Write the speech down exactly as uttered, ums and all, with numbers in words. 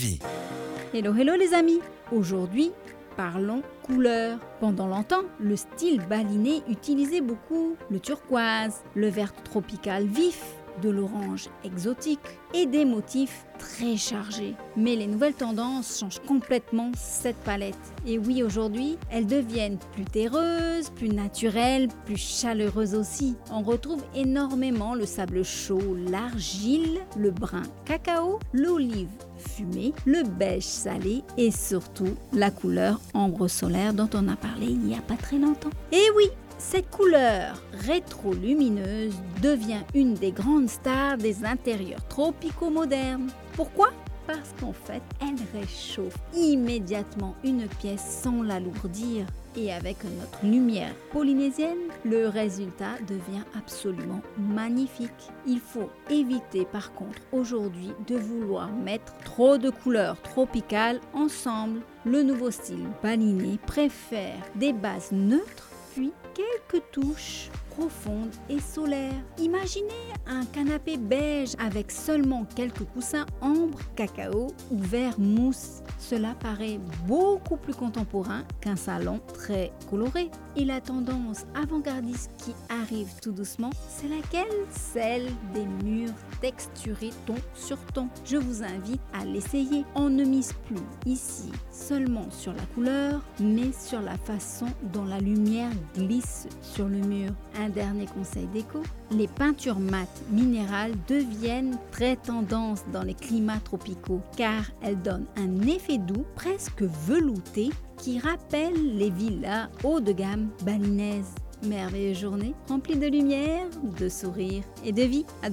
Hello, hello les amis. Aujourd'hui, parlons couleurs. Pendant longtemps, le style baliné utilisait beaucoup le turquoise, le vert tropical vif, de l'orange exotique et des motifs très chargés. Mais les nouvelles tendances changent complètement cette palette. Et oui, aujourd'hui, elles deviennent plus terreuses, plus naturelles, plus chaleureuses aussi. On retrouve énormément le sable chaud, l'argile, le brun cacao, l'olive fumée, le beige salé et surtout la couleur ambre solaire dont on a parlé il n'y a pas très longtemps. Et oui, cette couleur rétro-lumineuse devient une des grandes stars des intérieurs tropicaux modernes. Pourquoi ? Parce qu'en fait, elle réchauffe immédiatement une pièce sans l'alourdir. Et avec notre lumière polynésienne, le résultat devient absolument magnifique. Il faut éviter par contre aujourd'hui de vouloir mettre trop de couleurs tropicales ensemble. Le nouveau style baliné préfère des bases neutres puis quelques touches profondes et solaires. Imaginez un canapé beige avec seulement quelques coussins ambre, cacao ou vert mousse. Cela paraît beaucoup plus contemporain qu'un salon très coloré. Et la tendance avant-gardiste qui arrive tout doucement, c'est laquelle ? Celle des murs texturés ton sur ton. Je vous invite à l'essayer. On ne mise plus ici seulement sur la couleur, mais sur la façon dont la lumière glisse sur le mur. Un dernier conseil déco, les peintures mates minérales deviennent très tendance dans les climats tropicaux car elles donnent un effet doux, presque velouté, qui rappelle les villas haut de gamme balinaises. Merveilleuse journée remplie de lumière, de sourires et de vie. À